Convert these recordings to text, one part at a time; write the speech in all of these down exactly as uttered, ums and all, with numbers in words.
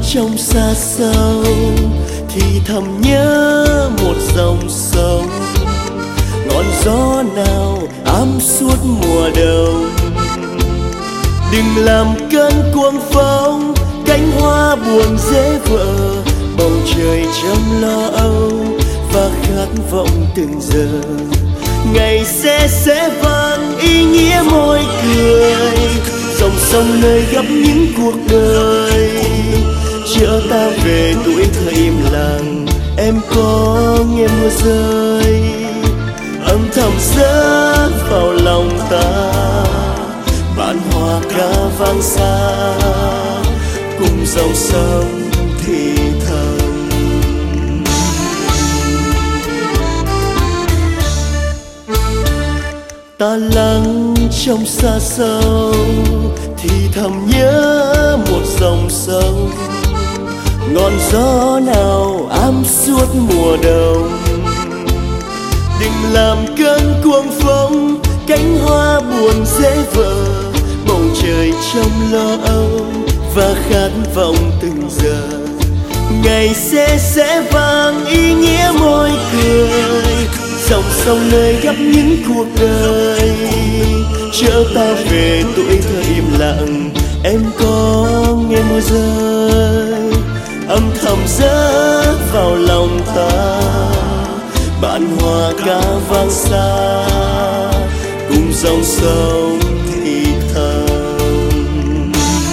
trong xa xâu thì thầm nhớ một dòng sông, ngọn gió nào ấm suốt mùa đông. Đừng làm cơn cuồng phong, cánh hoa buồn dễ vỡ, bầu trời trong lo âu và khát vọng từng giờ. Ngày sẽ sẽ vang ý nghĩa môi cười, dòng sông nơi gấp những cuộc đời. Chở ta về tuổi thơ im lặng, em có nghe mưa rơi âm thầm rớt vào lòng ta. Bản hoa ca vang xa cùng dòng sông thì thầm. Ta lắng trong xa xâu thì thầm nhớ một dòng sông, ngọn gió nào ấm suốt mùa đông. Đừng làm cơn cuồng phong, cánh hoa buồn dễ vỡ, bầu trời trong lo âu và khát vọng từng giờ. Ngày sẽ sẽ vang ý nghĩa môi cười, dòng sông nơi gấp những cuộc đời. Chở ta về tuổi thơ im lặng, em có nghe mưa rơi âm thầm rớt vào lòng ta. Bản hoa ca vang xa cùng dòng sông thì thầm.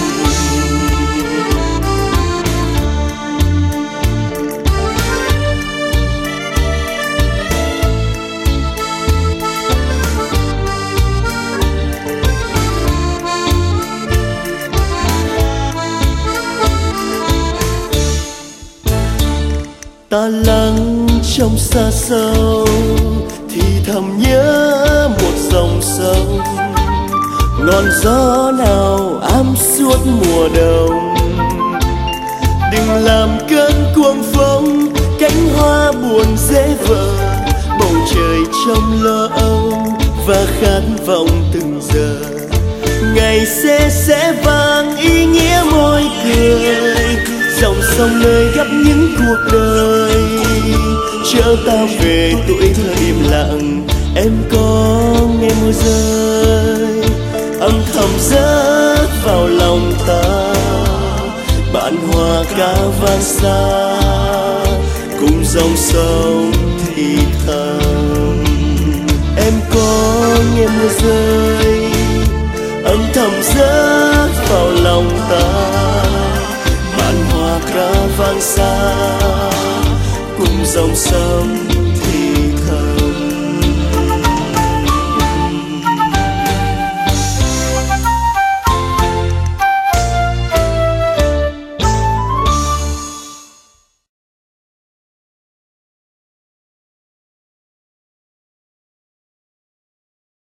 Ta lắng trong xa xâu thì thầm nhớ một dòng sông, ngọn gió nào ấm suốt mùa đông. Đừng làm cơn cuồng phong, cánh hoa buồn dễ vỡ, bầu trời trong lo âu và khát vọng từng giờ. Ngày sẽ sẽ vang ý nghĩa môi cười, dòng sông nơi gấp những cuộc đời. Chở ta về tuổi thơ im lặng, em có nghe mưa rơi âm thầm rớt vào lòng ta. Bản hoa ca vang xa cùng dòng sông thì thầm. Em có nghe mưa rơi âm thầm rớt vào lòng ta. Bản hoa ca vang xa cùng dòng sông